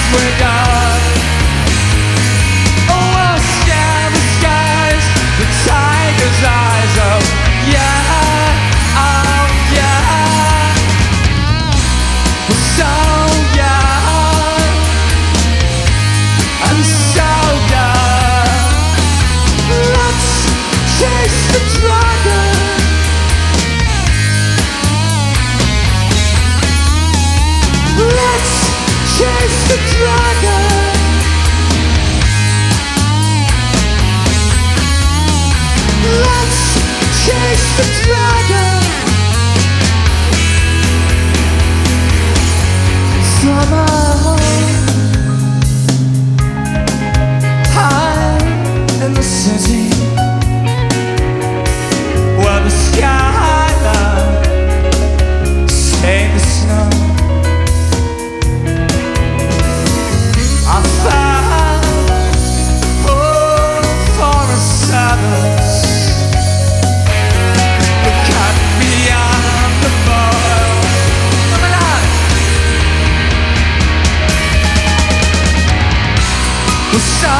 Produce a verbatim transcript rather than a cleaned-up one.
we're done. Oh, we'll scare the skies, the tiger's eyes. Oh, yeah, oh, yeah. We're so young and so young. Let's chase the dragon. Let's chase the dragon. Let's chase the dragon. Summer high in the city, where the skyline stained the snow. I found home for a silence. We cut beyond the boil. Come on. We're so